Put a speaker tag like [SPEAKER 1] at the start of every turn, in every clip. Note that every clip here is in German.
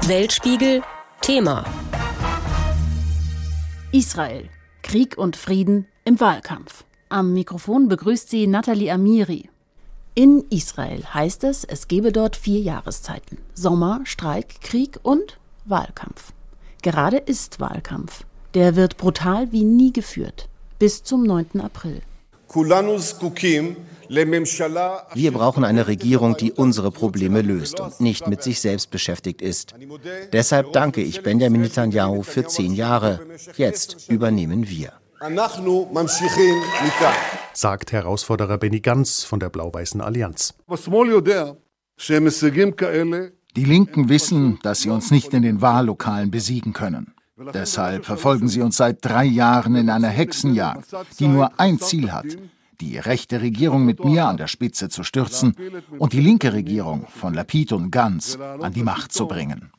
[SPEAKER 1] Weltspiegel Thema:
[SPEAKER 2] Israel. Krieg und Frieden im Wahlkampf. Am Mikrofon begrüßt sie Nathalie Amiri. In Israel heißt es, es gebe dort 4 Jahreszeiten: Sommer, Streik, Krieg und Wahlkampf. Gerade ist Wahlkampf. Der wird brutal wie nie geführt. Bis zum 9. April.
[SPEAKER 3] Wir brauchen eine Regierung, die unsere Probleme löst und nicht mit sich selbst beschäftigt ist. Deshalb danke ich Benjamin Netanyahu für 10 Jahre. Jetzt übernehmen wir.
[SPEAKER 4] Sagt Herausforderer Benny Gantz von der Blau-Weißen Allianz.
[SPEAKER 5] Die Linken wissen, dass sie uns nicht in den Wahllokalen besiegen können. Deshalb verfolgen sie uns seit 3 Jahren in einer Hexenjagd, die nur ein Ziel hat: die rechte Regierung mit mir an der Spitze zu stürzen und die linke Regierung von Lapid und Gantz an die Macht zu bringen.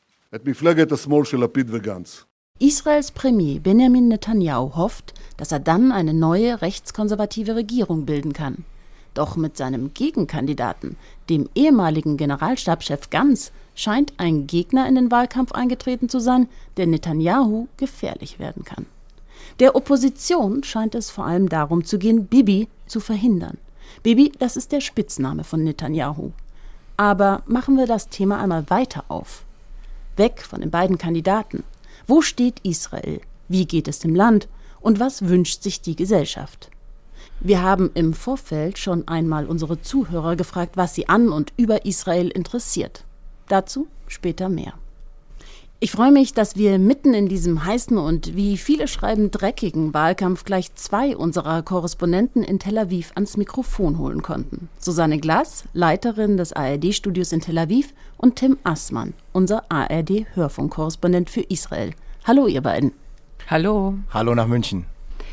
[SPEAKER 2] Israels Premier Benjamin Netanyahu hofft, dass er dann eine neue rechtskonservative Regierung bilden kann. Doch mit seinem Gegenkandidaten, dem ehemaligen Generalstabschef Gantz, scheint ein Gegner in den Wahlkampf eingetreten zu sein, der Netanyahu gefährlich werden kann. Der Opposition scheint es vor allem darum zu gehen, Bibi zu verhindern. Bibi, das ist der Spitzname von Netanyahu. Aber machen wir das Thema einmal weiter auf. Weg von den beiden Kandidaten. Wo steht Israel? Wie geht es dem Land? Und was wünscht sich die Gesellschaft? Wir haben im Vorfeld schon einmal unsere Zuhörer gefragt, was sie an und über Israel interessiert. Dazu später mehr. Ich freue mich, dass wir mitten in diesem heißen und, wie viele schreiben, dreckigen Wahlkampf gleich 2 unserer Korrespondenten in Tel Aviv ans Mikrofon holen konnten. Susanne Glass, Leiterin des ARD-Studios in Tel Aviv, und Tim Assmann, unser ARD-Hörfunkkorrespondent für Israel. Hallo ihr beiden.
[SPEAKER 6] Hallo.
[SPEAKER 3] Hallo nach München.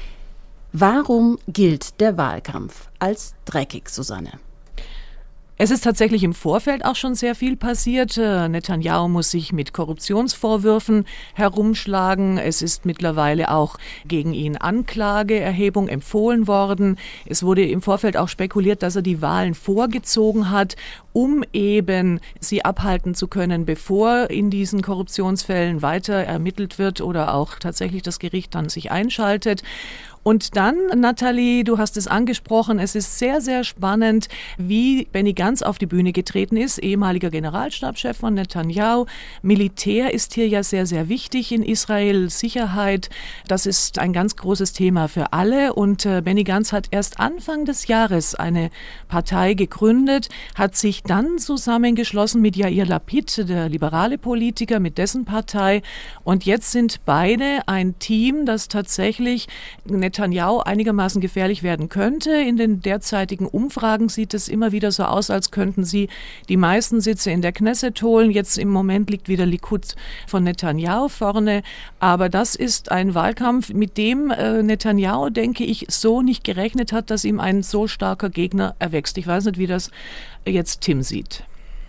[SPEAKER 2] Warum gilt der Wahlkampf als dreckig, Susanne?
[SPEAKER 6] Es ist tatsächlich im Vorfeld auch schon sehr viel passiert. Netanyahu muss sich mit Korruptionsvorwürfen herumschlagen. Es ist mittlerweile auch gegen ihn Anklageerhebung empfohlen worden. Es wurde im Vorfeld auch spekuliert, dass er die Wahlen vorgezogen hat, um eben sie abhalten zu können, bevor in diesen Korruptionsfällen weiter ermittelt wird oder auch tatsächlich das Gericht dann sich einschaltet. Und dann, Nathalie, du hast es angesprochen, es ist sehr, sehr spannend, wie Benny Gantz auf die Bühne getreten ist, ehemaliger Generalstabschef von Netanyahu. Militär ist hier ja sehr, sehr wichtig in Israel, Sicherheit, das ist ein ganz großes Thema für alle. Und Benny Gantz hat erst Anfang des Jahres eine Partei gegründet, hat sich dann zusammengeschlossen mit Yair Lapid, der liberale Politiker, mit dessen Partei. Und jetzt sind beide ein Team, das tatsächlich Netanyahu einigermaßen gefährlich werden könnte. In den derzeitigen Umfragen sieht es immer wieder so aus, als könnten sie die meisten Sitze in der Knesset holen. Jetzt im Moment liegt wieder Likud von Netanyahu vorne. Aber das ist ein Wahlkampf, mit dem Netanyahu, denke ich, so nicht gerechnet hat, dass ihm ein so starker Gegner erwächst. Ich weiß nicht, wie das jetzt Tim sieht.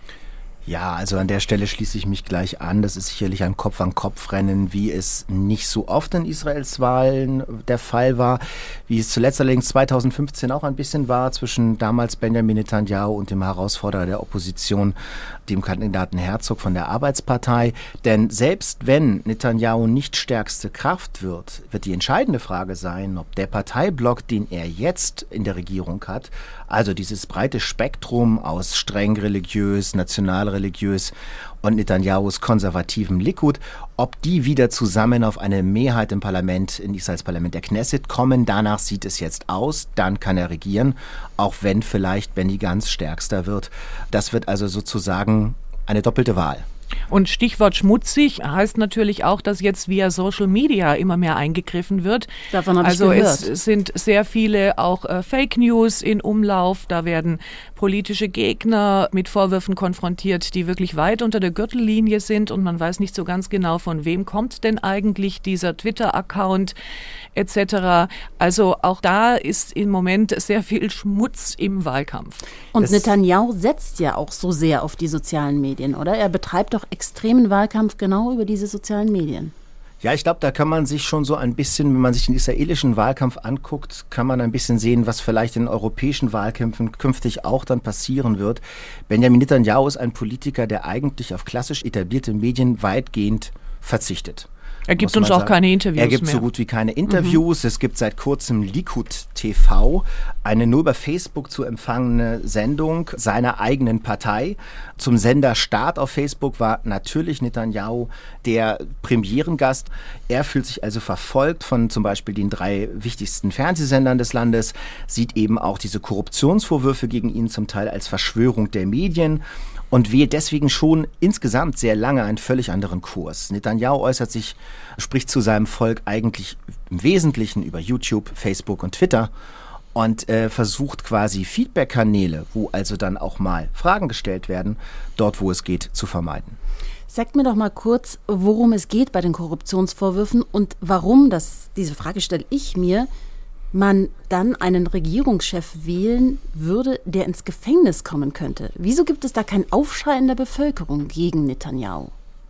[SPEAKER 3] Ja, also an der Stelle schließe ich mich gleich an. Das ist sicherlich ein Kopf-an-Kopf-Rennen, wie es nicht so oft in Israels Wahlen der Fall war, wie es zuletzt allerdings 2015 auch ein bisschen war, zwischen damals Benjamin Netanyahu und dem Herausforderer der Opposition, dem Kandidaten Herzog von der Arbeitspartei. Denn selbst wenn Netanyahu nicht stärkste Kraft wird, wird die entscheidende Frage sein, ob der Parteiblock, den er jetzt in der Regierung hat, also dieses breite Spektrum aus streng religiös, nationalreligiös und Netanyahus konservativen Likud, ob die wieder zusammen auf eine Mehrheit im Parlament, in Israels Parlament der Knesset kommen. Danach sieht es jetzt aus, dann kann er regieren, auch wenn vielleicht Benny Gantz stärkster wird. Das wird also sozusagen eine doppelte Wahl.
[SPEAKER 6] Und Stichwort schmutzig heißt natürlich auch, dass jetzt via Social Media immer mehr eingegriffen wird.
[SPEAKER 2] Davon habe ich gehört.
[SPEAKER 6] Also es sind sehr viele auch Fake News in Umlauf. Da werden politische Gegner mit Vorwürfen konfrontiert, die wirklich weit unter der Gürtellinie sind und man weiß nicht so ganz genau, von wem kommt denn eigentlich dieser Twitter-Account etc. Also auch da ist im Moment sehr viel Schmutz im Wahlkampf.
[SPEAKER 2] Und Netanyahu setzt ja auch so sehr auf die sozialen Medien, oder? Er betreibt doch extremen Wahlkampf genau über diese sozialen Medien.
[SPEAKER 3] Ja, ich glaube, da kann man sich schon so ein bisschen, wenn man sich den israelischen Wahlkampf anguckt, kann man ein bisschen sehen, was vielleicht in europäischen Wahlkämpfen künftig auch dann passieren wird. Benjamin Netanyahu ist ein Politiker, der eigentlich auf klassisch etablierte Medien weitgehend verzichtet.
[SPEAKER 6] Er gibt uns auch keine Interviews mehr.
[SPEAKER 3] Er gibt so gut wie keine Interviews. Es gibt seit kurzem Likud TV, eine nur über Facebook zu empfangene Sendung seiner eigenen Partei. Zum Sender Start auf Facebook war natürlich Netanyahu der Premierengast. Er fühlt sich also verfolgt von zum Beispiel den 3 wichtigsten Fernsehsendern des Landes, sieht eben auch diese Korruptionsvorwürfe gegen ihn zum Teil als Verschwörung der Medien und wählt deswegen schon insgesamt sehr lange einen völlig anderen Kurs. Netanyahu spricht zu seinem Volk eigentlich im Wesentlichen über YouTube, Facebook und Twitter und versucht quasi Feedback-Kanäle, wo also dann auch mal Fragen gestellt werden, dort wo es geht, zu vermeiden.
[SPEAKER 2] Sagt mir doch mal kurz, worum es geht bei den Korruptionsvorwürfen und warum, diese Frage stelle ich mir, man dann einen Regierungschef wählen würde, der ins Gefängnis kommen könnte. Wieso gibt es da keinen Aufschrei in der Bevölkerung gegen Netanyahu?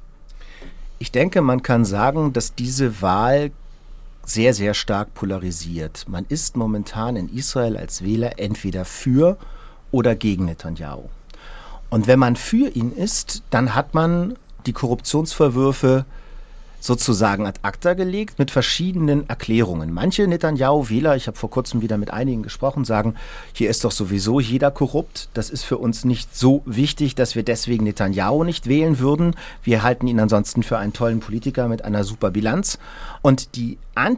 [SPEAKER 3] Ich denke, man kann sagen, dass diese Wahl sehr, sehr stark polarisiert. Man ist momentan in Israel als Wähler entweder für oder gegen Netanyahu. Und wenn man für ihn ist, dann hat man die Korruptionsvorwürfe sozusagen ad acta gelegt mit verschiedenen Erklärungen. Manche Netanyahu-Wähler, ich habe vor kurzem wieder mit einigen gesprochen, sagen, hier ist doch sowieso jeder korrupt. Das ist für uns nicht so wichtig, dass wir deswegen Netanyahu nicht wählen würden. Wir halten ihn ansonsten für einen tollen Politiker mit einer super Bilanz. Und die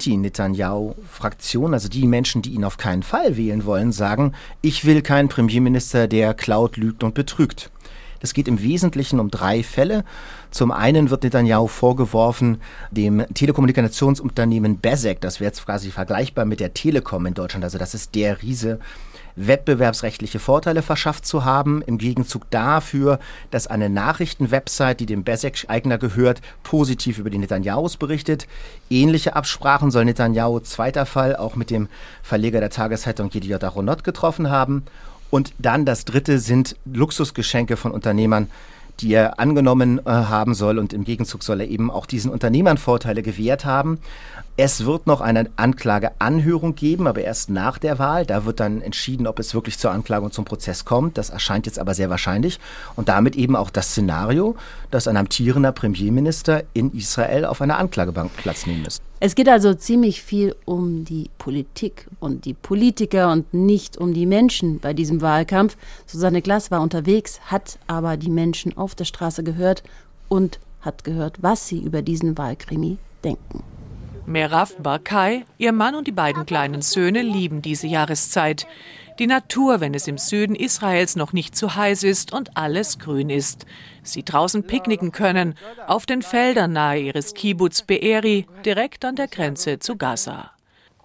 [SPEAKER 3] Anti-Netanyahu-Fraktion, also die Menschen, die ihn auf keinen Fall wählen wollen, sagen, ich will keinen Premierminister, der klaut, lügt und betrügt. Es geht im Wesentlichen um 3 Fälle. Zum einen wird Netanyahu vorgeworfen, dem Telekommunikationsunternehmen Bezeq, das wäre jetzt quasi vergleichbar mit der Telekom in Deutschland, also das ist der Riese, wettbewerbsrechtliche Vorteile verschafft zu haben, im Gegenzug dafür, dass eine Nachrichtenwebsite, die dem Bezeq-Eigner gehört, positiv über die Netanyahus berichtet. Ähnliche Absprachen soll Netanyahu, zweiter Fall, auch mit dem Verleger der Tageszeitung Yediot Ahronot getroffen haben. Und dann das 3. sind Luxusgeschenke von Unternehmern, die er angenommen haben soll. Und im Gegenzug soll er eben auch diesen Unternehmern Vorteile gewährt haben. Es wird noch eine Anklageanhörung geben, aber erst nach der Wahl. Da wird dann entschieden, ob es wirklich zur Anklage und zum Prozess kommt. Das erscheint jetzt aber sehr wahrscheinlich. Und damit eben auch das Szenario, dass ein amtierender Premierminister in Israel auf einer Anklagebank Platz nehmen müsste.
[SPEAKER 2] Es geht also ziemlich viel um die Politik und die Politiker und nicht um die Menschen bei diesem Wahlkampf. Susanne Glass war unterwegs, hat aber die Menschen auf der Straße gehört und hat gehört, was sie über diesen Wahlkrimi denken.
[SPEAKER 6] Merav Barkai, ihr Mann und die beiden kleinen Söhne lieben diese Jahreszeit. Die Natur, wenn es im Süden Israels noch nicht zu heiß ist und alles grün ist. Sie draußen picknicken können, auf den Feldern nahe ihres Kibbutz Be'eri, direkt an der Grenze zu Gaza.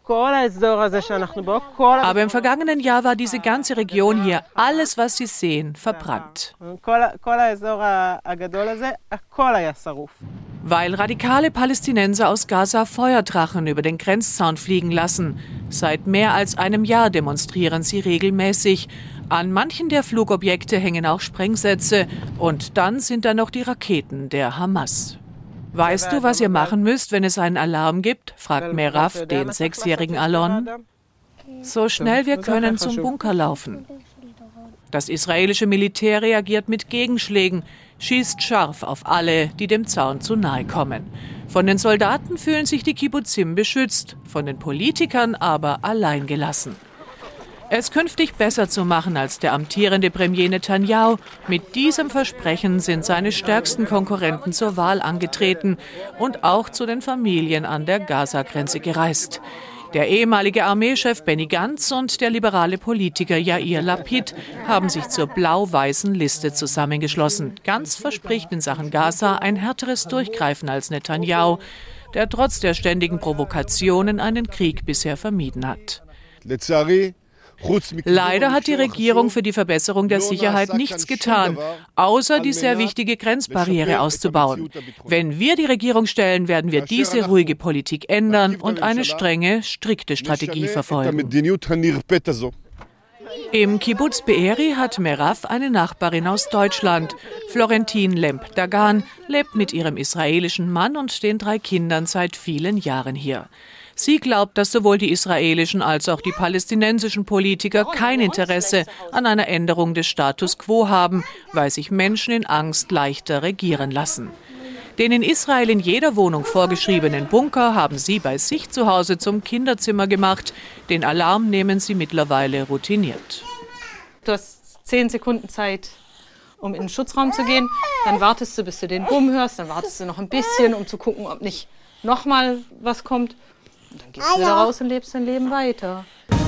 [SPEAKER 6] Aber im vergangenen Jahr war diese ganze Region hier, alles was Sie sehen, verbrannt. Weil radikale Palästinenser aus Gaza Feuerdrachen über den Grenzzaun fliegen lassen. Seit mehr als einem Jahr demonstrieren sie regelmäßig. An manchen der Flugobjekte hängen auch Sprengsätze. Und dann sind da noch die Raketen der Hamas. Weißt du, was ihr machen müsst, wenn es einen Alarm gibt? Fragt Merav den 6-jährigen Alon. So schnell wir können zum Bunker laufen. Das israelische Militär reagiert mit Gegenschlägen, schießt scharf auf alle, die dem Zaun zu nahe kommen. Von den Soldaten fühlen sich die Kibbutzim beschützt, von den Politikern aber alleingelassen. Es künftig besser zu machen als der amtierende Premier Netanyahu. Mit diesem Versprechen sind seine stärksten Konkurrenten zur Wahl angetreten und auch zu den Familien an der Gaza-Grenze gereist. Der ehemalige Armeechef Benny Gantz und der liberale Politiker Yair Lapid haben sich zur blau-weißen Liste zusammengeschlossen. Gantz verspricht in Sachen Gaza ein härteres Durchgreifen als Netanyahu, der trotz der ständigen Provokationen einen Krieg bisher vermieden hat. Leider hat die Regierung für die Verbesserung der Sicherheit nichts getan, außer die sehr wichtige Grenzbarriere auszubauen. Wenn wir die Regierung stellen, werden wir diese ruhige Politik ändern und eine strenge, strikte Strategie verfolgen. Im Kibbuz Be'eri hat Merav eine Nachbarin aus Deutschland. Florentin Lemp-Dagan lebt mit ihrem israelischen Mann und den 3 Kindern seit vielen Jahren hier. Sie glaubt, dass sowohl die israelischen als auch die palästinensischen Politiker kein Interesse an einer Änderung des Status quo haben, weil sich Menschen in Angst leichter regieren lassen. Den in Israel in jeder Wohnung vorgeschriebenen Bunker haben sie bei sich zu Hause zum Kinderzimmer gemacht. Den Alarm nehmen sie mittlerweile routiniert.
[SPEAKER 7] Du hast 10 Sekunden Zeit, um in den Schutzraum zu gehen. Dann wartest du, bis du den Bumm hörst. Dann wartest du noch ein bisschen, um zu gucken, ob nicht nochmal was kommt. Und dann gehst du wieder raus und lebst dein Leben weiter.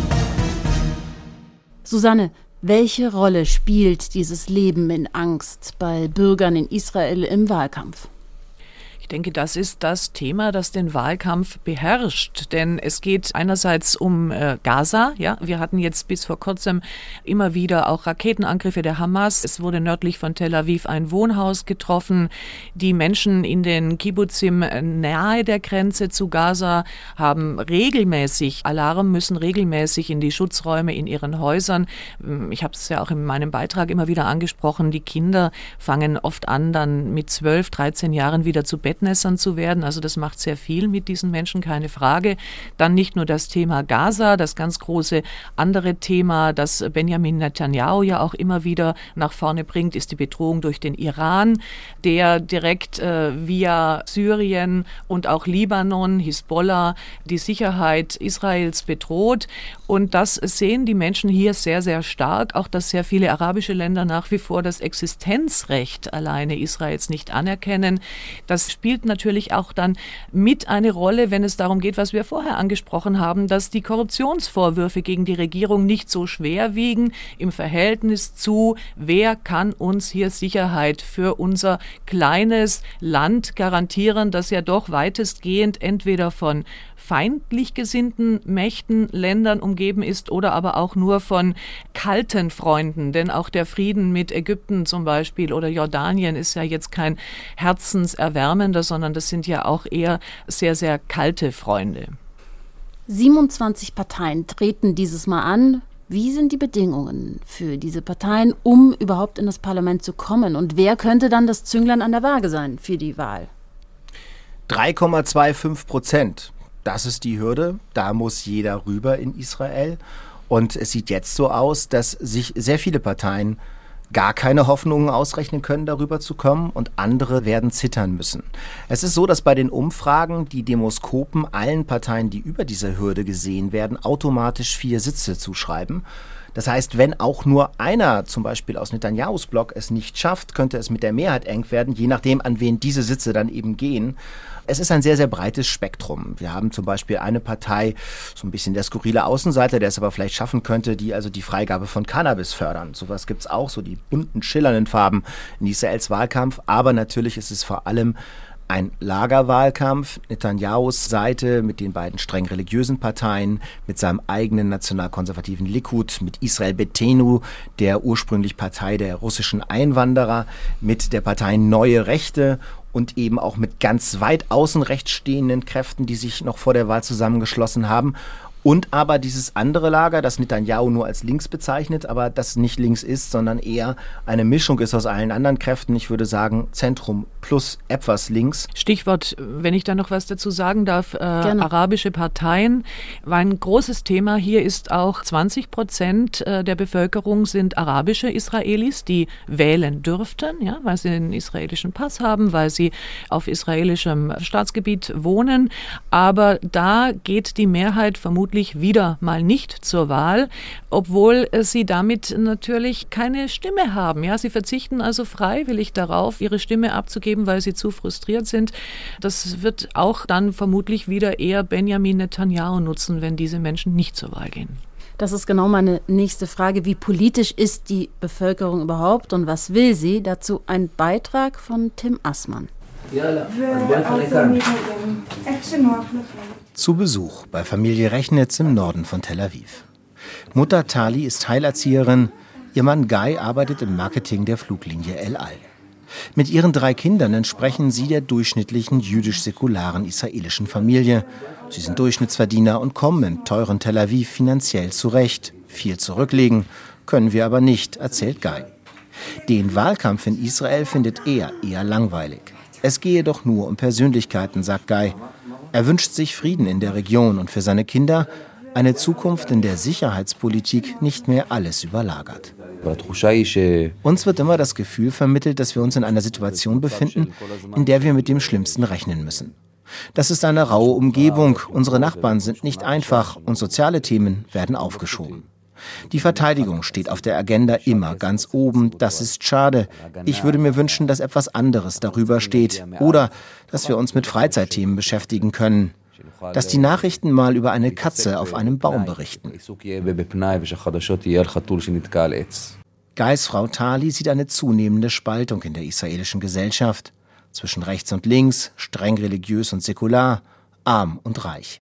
[SPEAKER 2] Susanne, welche Rolle spielt dieses Leben in Angst bei Bürgern in Israel im Wahlkampf?
[SPEAKER 6] Ich denke, das ist das Thema, das den Wahlkampf beherrscht. Denn es geht einerseits um Gaza. Ja, wir hatten jetzt bis vor kurzem immer wieder auch Raketenangriffe der Hamas. Es wurde nördlich von Tel Aviv ein Wohnhaus getroffen. Die Menschen in den Kibbuzim nahe der Grenze zu Gaza haben regelmäßig Alarm, müssen regelmäßig in die Schutzräume in ihren Häusern. Ich habe es ja auch in meinem Beitrag immer wieder angesprochen. Die Kinder fangen oft an, dann mit 12, 13 Jahren wieder zu Bettnässern zu werden. Also das macht sehr viel mit diesen Menschen, keine Frage. Dann nicht nur das Thema Gaza, das ganz große andere Thema, das Benjamin Netanyahu ja auch immer wieder nach vorne bringt, ist die Bedrohung durch den Iran, der direkt via Syrien und auch Libanon, Hisbollah, die Sicherheit Israels bedroht. Und das sehen die Menschen hier sehr, sehr stark. Auch, dass sehr viele arabische Länder nach wie vor das Existenzrecht alleine Israels nicht anerkennen. Das spielt natürlich auch dann mit eine Rolle, wenn es darum geht, was wir vorher angesprochen haben, dass die Korruptionsvorwürfe gegen die Regierung nicht so schwer wiegen im Verhältnis zu, wer kann uns hier Sicherheit für unser kleines Land garantieren, das ja doch weitestgehend entweder von feindlich gesinnten Mächten, Ländern umgeben ist oder aber auch nur von kalten Freunden. Denn auch der Frieden mit Ägypten zum Beispiel oder Jordanien ist ja jetzt kein herzenserwärmender, sondern das sind ja auch eher sehr, sehr kalte Freunde.
[SPEAKER 2] 27 Parteien treten dieses Mal an. Wie sind die Bedingungen für diese Parteien, um überhaupt in das Parlament zu kommen? Und wer könnte dann das Zünglein an der Waage sein für die Wahl?
[SPEAKER 3] 3,25%. Das ist die Hürde, da muss jeder rüber in Israel. Und es sieht jetzt so aus, dass sich sehr viele Parteien gar keine Hoffnungen ausrechnen können, darüber zu kommen, und andere werden zittern müssen. Es ist so, dass bei den Umfragen die Demoskopen allen Parteien, die über diese Hürde gesehen werden, automatisch 4 Sitze zuschreiben. Das heißt, wenn auch nur einer, zum Beispiel aus Netanyahus Block, es nicht schafft, könnte es mit der Mehrheit eng werden, je nachdem, an wen diese Sitze dann eben gehen. Es ist ein sehr, sehr breites Spektrum. Wir haben zum Beispiel eine Partei, so ein bisschen der skurrile Außenseiter, der es aber vielleicht schaffen könnte, die also die Freigabe von Cannabis fördern. Sowas gibt es auch, so die bunten, schillernden Farben in Israels Wahlkampf. Aber natürlich ist es vor allem ein Lagerwahlkampf. Netanyahus Seite mit den beiden streng religiösen Parteien, mit seinem eigenen nationalkonservativen Likud, mit Israel Beitenu, der ursprünglich Partei der russischen Einwanderer, mit der Partei Neue Rechte und eben auch mit ganz weit außen rechts stehenden Kräften, die sich noch vor der Wahl zusammengeschlossen haben. Und aber dieses andere Lager, das Netanyahu nur als links bezeichnet, aber das nicht links ist, sondern eher eine Mischung ist aus allen anderen Kräften. Ich würde sagen, Zentrum plus etwas links.
[SPEAKER 6] Stichwort, wenn ich da noch was dazu sagen darf, arabische Parteien. Ein großes Thema hier ist auch, 20% der Bevölkerung sind arabische Israelis, die wählen dürften, ja, weil sie einen israelischen Pass haben, weil sie auf israelischem Staatsgebiet wohnen. Aber da geht die Mehrheit vermutlich wieder mal nicht zur Wahl, obwohl sie damit natürlich keine Stimme haben. Ja, sie verzichten also freiwillig darauf, ihre Stimme abzugeben, weil sie zu frustriert sind. Das wird auch dann vermutlich wieder eher Benjamin Netanyahu nutzen, wenn diese Menschen nicht zur Wahl gehen.
[SPEAKER 2] Das ist genau meine nächste Frage. Wie politisch ist die Bevölkerung überhaupt und was will sie? Dazu ein Beitrag von Tim Assmann.
[SPEAKER 3] Zu Besuch bei Familie Rechnitz im Norden von Tel Aviv. Mutter Tali ist Heilerzieherin, ihr Mann Guy arbeitet im Marketing der Fluglinie El Al. Mit ihren 3 Kindern entsprechen sie der durchschnittlichen jüdisch-säkularen israelischen Familie. Sie sind Durchschnittsverdiener und kommen im teuren Tel Aviv finanziell zurecht. Viel zurücklegen können wir aber nicht, erzählt Guy. Den Wahlkampf in Israel findet er eher langweilig. Es gehe doch nur um Persönlichkeiten, sagt Guy. Er wünscht sich Frieden in der Region und für seine Kinder eine Zukunft, in der Sicherheitspolitik nicht mehr alles überlagert. Uns wird immer das Gefühl vermittelt, dass wir uns in einer Situation befinden, in der wir mit dem Schlimmsten rechnen müssen. Das ist eine raue Umgebung, unsere Nachbarn sind nicht einfach und soziale Themen werden aufgeschoben. Die Verteidigung steht auf der Agenda immer ganz oben, das ist schade. Ich würde mir wünschen, dass etwas anderes darüber steht oder dass wir uns mit Freizeitthemen beschäftigen können. Dass die Nachrichten mal über eine Katze auf einem Baum berichten. Guys Frau Tali sieht eine zunehmende Spaltung in der israelischen Gesellschaft. Zwischen rechts und links, streng religiös und säkular, arm und reich.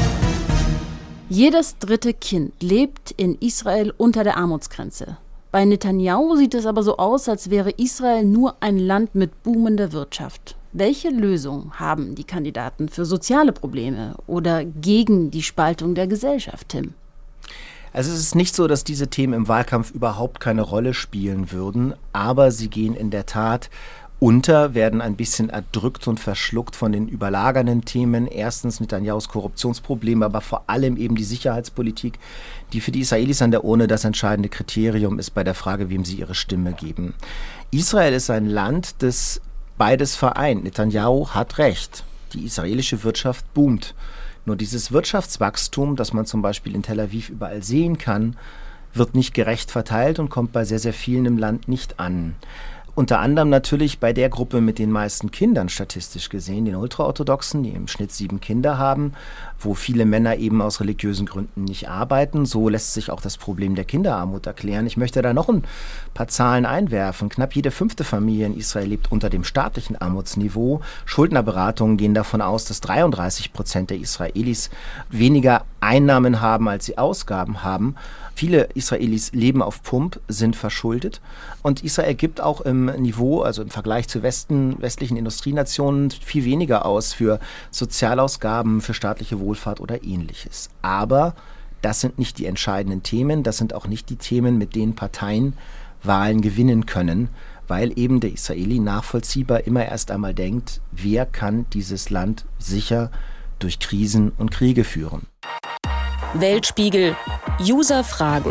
[SPEAKER 2] Jedes dritte Kind lebt in Israel unter der Armutsgrenze. Bei Netanyahu sieht es aber so aus, als wäre Israel nur ein Land mit boomender Wirtschaft. Welche Lösung haben die Kandidaten für soziale Probleme oder gegen die Spaltung der Gesellschaft, Tim?
[SPEAKER 3] Also es ist nicht so, dass diese Themen im Wahlkampf überhaupt keine Rolle spielen würden, aber sie gehen in der Tat unter, werden ein bisschen erdrückt und verschluckt von den überlagernden Themen. Erstens Netanyahus Korruptionsprobleme, aber vor allem eben die Sicherheitspolitik, die für die Israelis an der Urne das entscheidende Kriterium ist bei der Frage, wem sie ihre Stimme geben. Israel ist ein Land, das beides vereint. Netanyahu hat recht. Die israelische Wirtschaft boomt. Nur dieses Wirtschaftswachstum, das man zum Beispiel in Tel Aviv überall sehen kann, wird nicht gerecht verteilt und kommt bei sehr, sehr vielen im Land nicht an. Unter anderem natürlich bei der Gruppe mit den meisten Kindern statistisch gesehen, den Ultraorthodoxen, die im Schnitt 7 Kinder haben, wo viele Männer eben aus religiösen Gründen nicht arbeiten. So lässt sich auch das Problem der Kinderarmut erklären. Ich möchte da noch ein paar Zahlen einwerfen. Knapp jede 5. Familie in Israel lebt unter dem staatlichen Armutsniveau. Schuldnerberatungen gehen davon aus, dass 33% der Israelis weniger Einnahmen haben, als sie Ausgaben haben. Viele Israelis leben auf Pump, sind verschuldet. Und Israel gibt auch im Niveau, also im Vergleich zu westlichen Industrienationen, viel weniger aus für Sozialausgaben, für staatliche Wohlfahrt oder Ähnliches. Aber das sind nicht die entscheidenden Themen. Das sind auch nicht die Themen, mit denen Parteien Wahlen gewinnen können, weil eben der Israeli nachvollziehbar immer erst einmal denkt, wer kann dieses Land sicher durch Krisen und Kriege führen.
[SPEAKER 1] Weltspiegel. User fragen.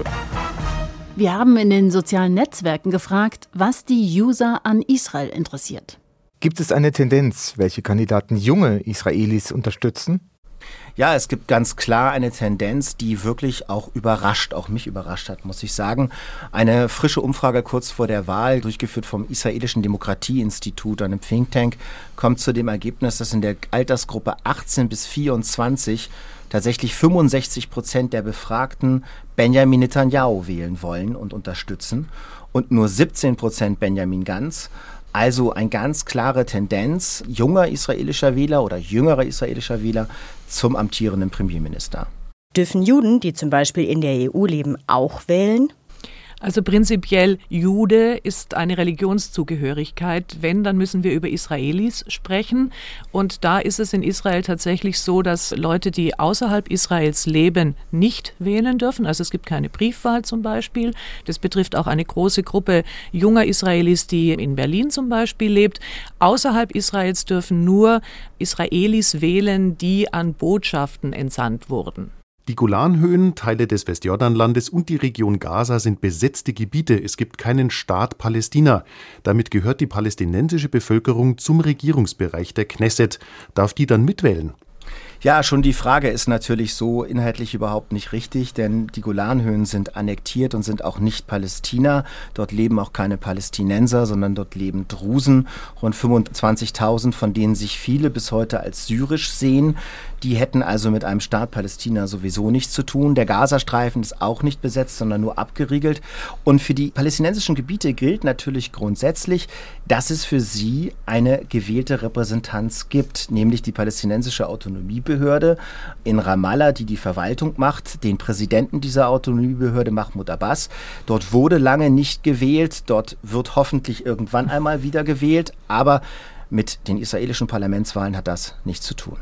[SPEAKER 2] Wir haben in den sozialen Netzwerken gefragt, was die User an Israel interessiert.
[SPEAKER 8] Gibt es eine Tendenz, welche Kandidaten junge Israelis unterstützen?
[SPEAKER 3] Ja, es gibt ganz klar eine Tendenz, die wirklich auch mich überrascht hat, muss ich sagen. Eine frische Umfrage kurz vor der Wahl, durchgeführt vom Israelischen Demokratieinstitut, einem Think Tank, kommt zu dem Ergebnis, dass in der Altersgruppe 18 bis 24 tatsächlich 65% der Befragten Benjamin Netanyahu wählen wollen und unterstützen und nur 17% Benjamin Gantz. Also eine ganz klare Tendenz junger israelischer Wähler oder jüngerer israelischer Wähler zum amtierenden Premierminister.
[SPEAKER 9] Dürfen Juden, die zum Beispiel in der EU leben, auch wählen?
[SPEAKER 6] Also prinzipiell, Jude ist eine Religionszugehörigkeit. Wenn, dann müssen wir über Israelis sprechen. Und da ist es in Israel tatsächlich so, dass Leute, die außerhalb Israels leben, nicht wählen dürfen. Also es gibt keine Briefwahl zum Beispiel. Das betrifft auch eine große Gruppe junger Israelis, die in Berlin zum Beispiel lebt. Außerhalb Israels dürfen nur Israelis wählen, die an Botschaften entsandt wurden.
[SPEAKER 4] Die Golanhöhen, Teile des Westjordanlandes und die Region Gaza sind besetzte Gebiete. Es gibt keinen Staat Palästina. Damit gehört die palästinensische Bevölkerung zum Regierungsbereich der Knesset. Darf die dann mitwählen?
[SPEAKER 3] Ja, schon die Frage ist natürlich so inhaltlich überhaupt nicht richtig, denn die Golanhöhen sind annektiert und sind auch nicht Palästina. Dort leben auch keine Palästinenser, sondern dort leben Drusen, rund 25.000, von denen sich viele bis heute als syrisch sehen. Die hätten also mit einem Staat Palästina sowieso nichts zu tun. Der Gazastreifen ist auch nicht besetzt, sondern nur abgeriegelt. Und für die palästinensischen Gebiete gilt natürlich grundsätzlich, dass es für sie eine gewählte Repräsentanz gibt, nämlich die palästinensische Autonomiebehörde in Ramallah, die die Verwaltung macht, den Präsidenten dieser Autonomiebehörde, Mahmoud Abbas. Dort wurde lange nicht gewählt, dort wird hoffentlich irgendwann einmal wieder gewählt, aber mit den israelischen Parlamentswahlen hat das nichts zu tun.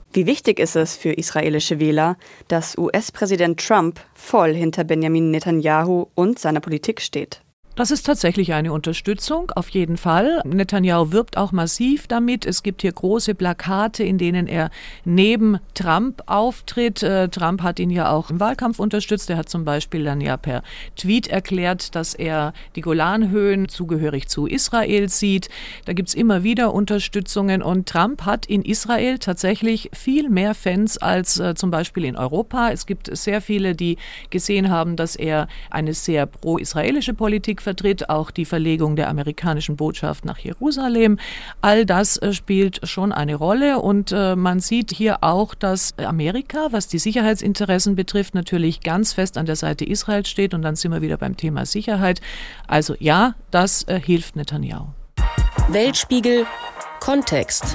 [SPEAKER 10] Wie wichtig ist es für israelische Wähler, dass US-Präsident Trump voll hinter Benjamin Netanyahu und seiner Politik steht?
[SPEAKER 6] Das ist tatsächlich eine Unterstützung, auf jeden Fall. Netanyahu wirbt auch massiv damit. Es gibt hier große Plakate, in denen er neben Trump auftritt. Trump hat ihn ja auch im Wahlkampf unterstützt. Er hat zum Beispiel dann ja per Tweet erklärt, dass er die Golanhöhen zugehörig zu Israel sieht. Da gibt's immer wieder Unterstützungen und Trump hat in Israel tatsächlich viel mehr Fans als zum Beispiel in Europa. Es gibt sehr viele, die gesehen haben, dass er eine sehr pro-israelische Politik vertritt, auch die Verlegung der amerikanischen Botschaft nach Jerusalem. All das spielt schon eine Rolle und man sieht hier auch, dass Amerika, was die Sicherheitsinteressen betrifft, natürlich ganz fest an der Seite Israels steht und dann sind wir wieder beim Thema Sicherheit. Also ja, das hilft Netanyahu.
[SPEAKER 1] Weltspiegel Kontext.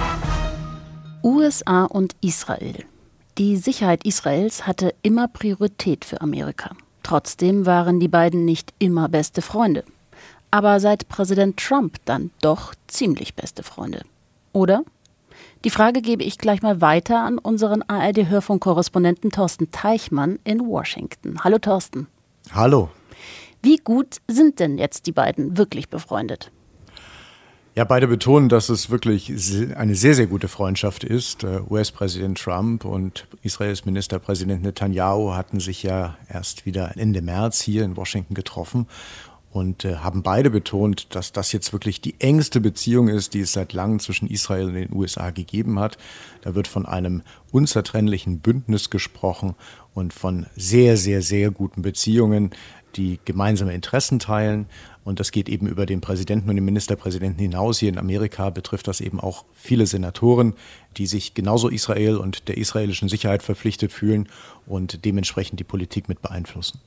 [SPEAKER 2] USA und Israel. Die Sicherheit Israels hatte immer Priorität für Amerika. Trotzdem waren die beiden nicht immer beste Freunde. Aber seit Präsident Trump dann doch ziemlich beste Freunde. Oder? Die Frage gebe ich gleich mal weiter an unseren ARD-Hörfunk-Korrespondenten Thorsten Teichmann in Washington. Hallo Thorsten.
[SPEAKER 11] Hallo.
[SPEAKER 2] Wie gut sind denn jetzt die beiden wirklich befreundet?
[SPEAKER 11] Ja, beide betonen, dass es wirklich eine sehr, sehr gute Freundschaft ist. US-Präsident Trump und Israels Ministerpräsident Netanyahu hatten sich ja erst wieder Ende März hier in Washington getroffen und haben beide betont, dass das jetzt wirklich die engste Beziehung ist, die es seit langem zwischen Israel und den USA gegeben hat. Da wird von einem unzertrennlichen Bündnis gesprochen und von sehr, sehr, sehr guten Beziehungen, die gemeinsame Interessen teilen. Und das geht eben über den Präsidenten und den Ministerpräsidenten hinaus. Hier in Amerika betrifft das eben auch viele Senatoren, die sich genauso Israel und der israelischen Sicherheit verpflichtet fühlen und dementsprechend die Politik mit beeinflussen.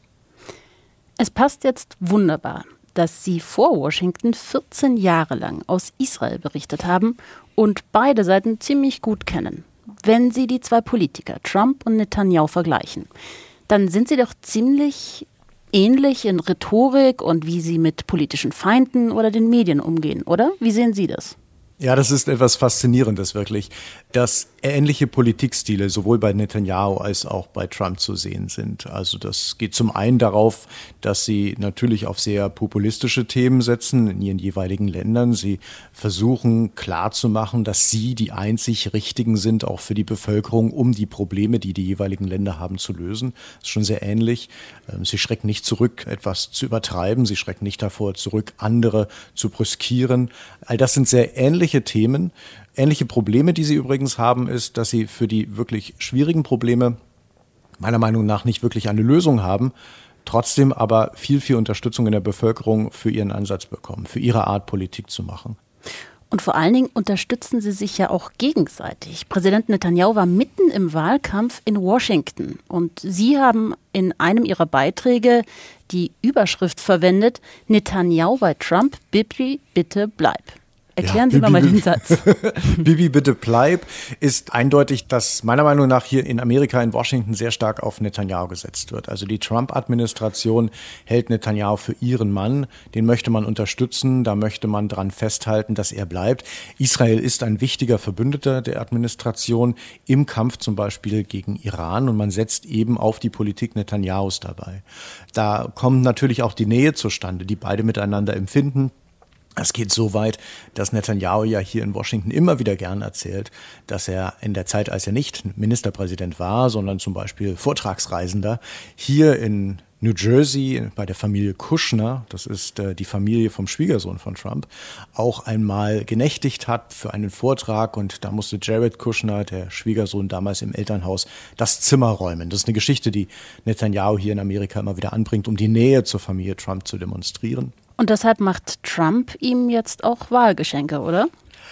[SPEAKER 2] Es passt jetzt wunderbar, dass Sie vor Washington 14 Jahre lang aus Israel berichtet haben und beide Seiten ziemlich gut kennen. Wenn Sie die zwei Politiker, Trump und Netanyahu, vergleichen, dann sind sie doch ziemlich ähnlich in Rhetorik und wie sie mit politischen Feinden oder den Medien umgehen, oder? Wie sehen Sie das?
[SPEAKER 11] Ja, das ist etwas Faszinierendes wirklich, dass ähnliche Politikstile sowohl bei Netanyahu als auch bei Trump zu sehen sind. Also das geht zum einen darauf, dass sie natürlich auf sehr populistische Themen setzen in ihren jeweiligen Ländern. Sie versuchen klarzumachen, dass sie die einzig Richtigen sind, auch für die Bevölkerung, um die Probleme, die die jeweiligen Länder haben, zu lösen. Das ist schon sehr ähnlich. Sie schrecken nicht zurück, etwas zu übertreiben. Sie schrecken nicht davor zurück, andere zu brüskieren. All das sind sehr ähnliche Themen. Ähnliche Probleme, die sie übrigens haben, ist, dass sie für die wirklich schwierigen Probleme meiner Meinung nach nicht wirklich eine Lösung haben, trotzdem aber viel, viel Unterstützung in der Bevölkerung für ihren Ansatz bekommen, für ihre Art, Politik zu machen.
[SPEAKER 2] Und vor allen Dingen unterstützen sie sich ja auch gegenseitig. Präsident Netanyahu war mitten im Wahlkampf in Washington und Sie haben in einem Ihrer Beiträge die Überschrift verwendet: Netanyahu bei Trump, Bibi, bitte bleib. Erklären Sie mal den Satz.
[SPEAKER 11] Bibi, bitte bleib, ist eindeutig, dass meiner Meinung nach hier in Amerika, in Washington, sehr stark auf Netanyahu gesetzt wird. Also die Trump-Administration hält Netanyahu für ihren Mann. Den möchte man unterstützen. Da möchte man dran festhalten, dass er bleibt. Israel ist ein wichtiger Verbündeter der Administration im Kampf zum Beispiel gegen Iran. Und man setzt eben auf die Politik Netanyahus dabei. Da kommt natürlich auch die Nähe zustande, die beide miteinander empfinden. Es geht so weit, dass Netanyahu ja hier in Washington immer wieder gern erzählt, dass er in der Zeit, als er nicht Ministerpräsident war, sondern zum Beispiel Vortragsreisender, hier in New Jersey bei der Familie Kushner, das ist die Familie vom Schwiegersohn von Trump, auch einmal genächtigt hat für einen Vortrag und da musste Jared Kushner, der Schwiegersohn damals im Elternhaus, das Zimmer räumen. Das ist eine Geschichte, die Netanyahu hier in Amerika immer wieder anbringt, um die Nähe zur Familie Trump zu demonstrieren.
[SPEAKER 2] Und deshalb macht Trump ihm jetzt auch Wahlgeschenke, oder?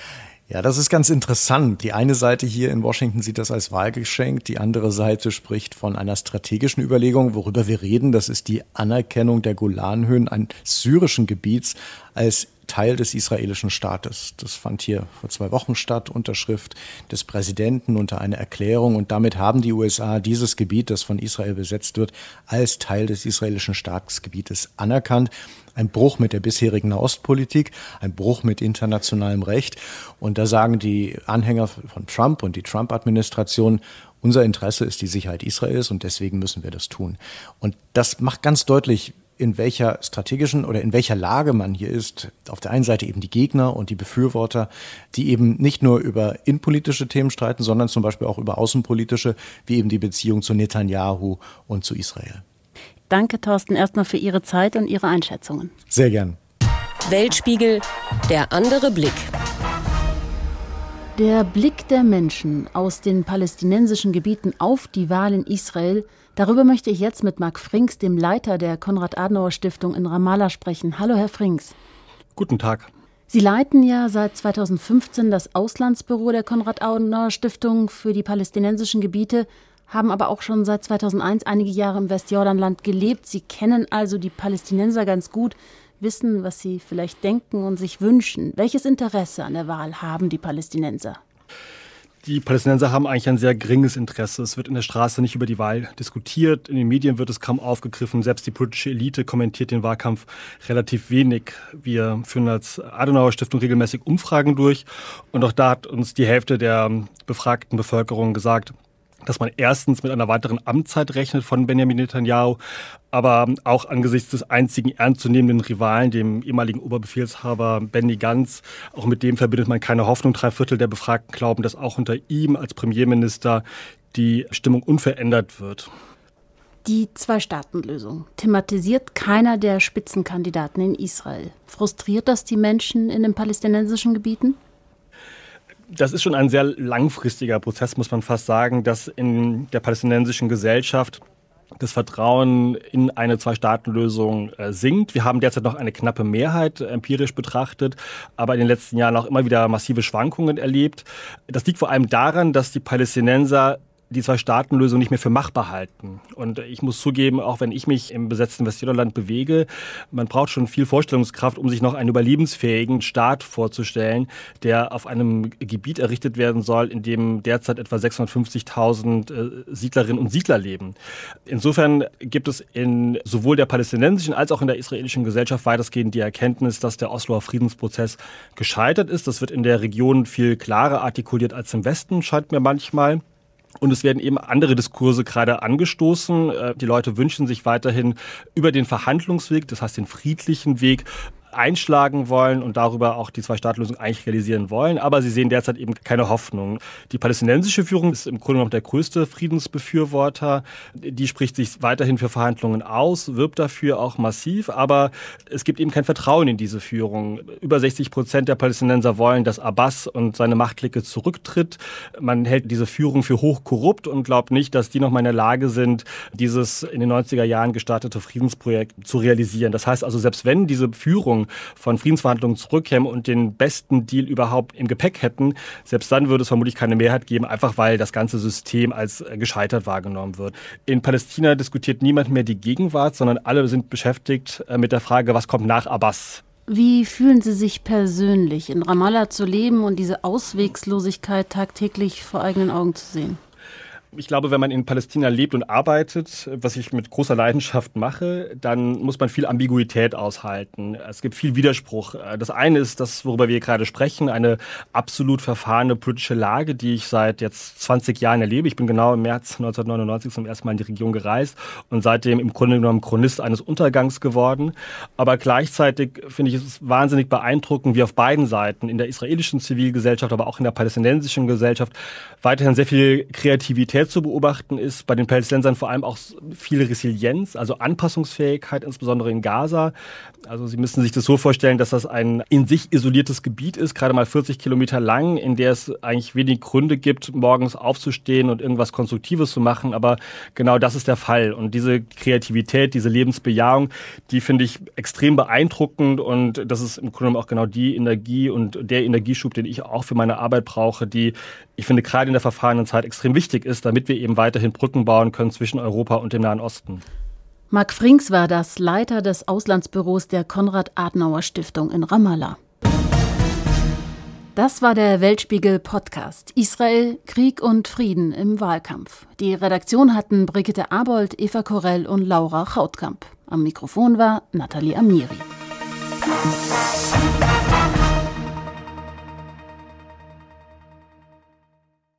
[SPEAKER 11] Ja, das ist ganz interessant. Die eine Seite hier in Washington sieht das als Wahlgeschenk, die andere Seite spricht von einer strategischen Überlegung, worüber wir reden. Das ist die Anerkennung der Golanhöhen eines syrischen Gebiets als Teil des israelischen Staates. Das fand hier vor 2 Wochen statt, Unterschrift des Präsidenten unter einer Erklärung. Und damit haben die USA dieses Gebiet, das von Israel besetzt wird, als Teil des israelischen Staatsgebietes anerkannt. Ein Bruch mit der bisherigen Nahostpolitik, ein Bruch mit internationalem Recht. Und da sagen die Anhänger von Trump und die Trump-Administration, unser Interesse ist die Sicherheit Israels und deswegen müssen wir das tun. Und das macht ganz deutlich, in welcher strategischen oder in welcher Lage man hier ist. Auf der einen Seite eben die Gegner und die Befürworter, die eben nicht nur über innenpolitische Themen streiten, sondern zum Beispiel auch über außenpolitische, wie eben die Beziehung zu Netanyahu und zu Israel.
[SPEAKER 2] Danke, Thorsten, erstmal für Ihre Zeit und Ihre Einschätzungen.
[SPEAKER 11] Sehr gern.
[SPEAKER 1] Weltspiegel, der andere Blick.
[SPEAKER 2] Der Blick der Menschen aus den palästinensischen Gebieten auf die Wahl in Israel, darüber möchte ich jetzt mit Marc Frings, dem Leiter der Konrad-Adenauer-Stiftung in Ramallah, sprechen. Hallo, Herr Frings.
[SPEAKER 12] Guten Tag.
[SPEAKER 2] Sie leiten ja seit 2015 das Auslandsbüro der Konrad-Adenauer-Stiftung für die palästinensischen Gebiete, haben aber auch schon seit 2001 einige Jahre im Westjordanland gelebt. Sie kennen also die Palästinenser ganz gut, wissen, was sie vielleicht denken und sich wünschen. Welches Interesse an der Wahl haben die Palästinenser?
[SPEAKER 12] Die Palästinenser haben eigentlich ein sehr geringes Interesse. Es wird in der Straße nicht über die Wahl diskutiert. In den Medien wird es kaum aufgegriffen. Selbst die politische Elite kommentiert den Wahlkampf relativ wenig. Wir führen als Adenauer-Stiftung regelmäßig Umfragen durch. Und auch da hat uns die Hälfte der befragten Bevölkerung gesagt, dass man erstens mit einer weiteren Amtszeit rechnet von Benjamin Netanyahu, aber auch angesichts des einzigen ernstzunehmenden Rivalen, dem ehemaligen Oberbefehlshaber Benny Gantz, auch mit dem verbindet man keine Hoffnung. 3/4 der Befragten glauben, dass auch unter ihm als Premierminister die Stimmung unverändert wird.
[SPEAKER 2] Die Zwei-Staaten-Lösung thematisiert keiner der Spitzenkandidaten in Israel. Frustriert das die Menschen in den palästinensischen Gebieten?
[SPEAKER 12] Das ist schon ein sehr langfristiger Prozess, muss man fast sagen, dass in der palästinensischen Gesellschaft das Vertrauen in eine Zwei-Staaten-Lösung sinkt. Wir haben derzeit noch eine knappe Mehrheit, empirisch betrachtet, aber in den letzten Jahren auch immer wieder massive Schwankungen erlebt. Das liegt vor allem daran, dass die Palästinenser die Zwei-Staaten-Lösung nicht mehr für machbar halten. Und ich muss zugeben, auch wenn ich mich im besetzten Westjordanland bewege, man braucht schon viel Vorstellungskraft, um sich noch einen überlebensfähigen Staat vorzustellen, der auf einem Gebiet errichtet werden soll, in dem derzeit etwa 650.000 Siedlerinnen und Siedler leben. Insofern gibt es in sowohl der palästinensischen als auch in der israelischen Gesellschaft weitestgehend die Erkenntnis, dass der Osloer Friedensprozess gescheitert ist. Das wird in der Region viel klarer artikuliert als im Westen, scheint mir manchmal. Und es werden eben andere Diskurse gerade angestoßen. Die Leute wünschen sich weiterhin über den Verhandlungsweg, das heißt den friedlichen Weg, einschlagen wollen und darüber auch die Zwei-Staaten-Lösung eigentlich realisieren wollen. Aber sie sehen derzeit eben keine Hoffnung. Die palästinensische Führung ist im Grunde genommen der größte Friedensbefürworter. Die spricht sich weiterhin für Verhandlungen aus, wirbt dafür auch massiv. Aber es gibt eben kein Vertrauen in diese Führung. Über 60% der Palästinenser wollen, dass Abbas und seine Machtklicke zurücktritt. Man hält diese Führung für hochkorrupt und glaubt nicht, dass die noch mal in der Lage sind, dieses in den 90er Jahren gestartete Friedensprojekt zu realisieren. Das heißt also, selbst wenn diese Führung von Friedensverhandlungen zurückkämen und den besten Deal überhaupt im Gepäck hätten, selbst dann würde es vermutlich keine Mehrheit geben, einfach weil das ganze System als gescheitert wahrgenommen wird. In Palästina diskutiert niemand mehr die Gegenwart, sondern alle sind beschäftigt mit der Frage, was kommt nach Abbas.
[SPEAKER 2] Wie fühlen Sie sich persönlich, in Ramallah zu leben und diese Auswegslosigkeit tagtäglich vor eigenen Augen zu sehen?
[SPEAKER 12] Ich glaube, wenn man in Palästina lebt und arbeitet, was ich mit großer Leidenschaft mache, dann muss man viel Ambiguität aushalten. Es gibt viel Widerspruch. Das eine ist das, worüber wir gerade sprechen, eine absolut verfahrene politische Lage, die ich seit jetzt 20 Jahren erlebe. Ich bin genau im März 1999 zum ersten Mal in die Region gereist und seitdem im Grunde genommen Chronist eines Untergangs geworden. Aber gleichzeitig finde ich es wahnsinnig beeindruckend, wie auf beiden Seiten, in der israelischen Zivilgesellschaft, aber auch in der palästinensischen Gesellschaft, weiterhin sehr viel Kreativität zu beobachten ist. Bei den Palästinensern vor allem auch viel Resilienz, also Anpassungsfähigkeit, insbesondere in Gaza. Also Sie müssen sich das so vorstellen, dass das ein in sich isoliertes Gebiet ist, gerade mal 40 Kilometer lang, in der es eigentlich wenig Gründe gibt, morgens aufzustehen und irgendwas Konstruktives zu machen. Aber genau das ist der Fall. Und diese Kreativität, diese Lebensbejahung, die finde ich extrem beeindruckend. Und das ist im Grunde genommen auch genau die Energie und der Energieschub, den ich auch für meine Arbeit brauche, die ich finde gerade in der verfahrenen Zeit extrem wichtig ist, damit wir eben weiterhin Brücken bauen können zwischen Europa und dem Nahen Osten.
[SPEAKER 2] Marc Frings war das, Leiter des Auslandsbüros der Konrad-Adenauer-Stiftung in Ramallah. Das war der Weltspiegel-Podcast Israel, Krieg und Frieden im Wahlkampf. Die Redaktion hatten Brigitte Abold, Eva Korell und Laura Chautkamp. Am Mikrofon war Nathalie Amiri.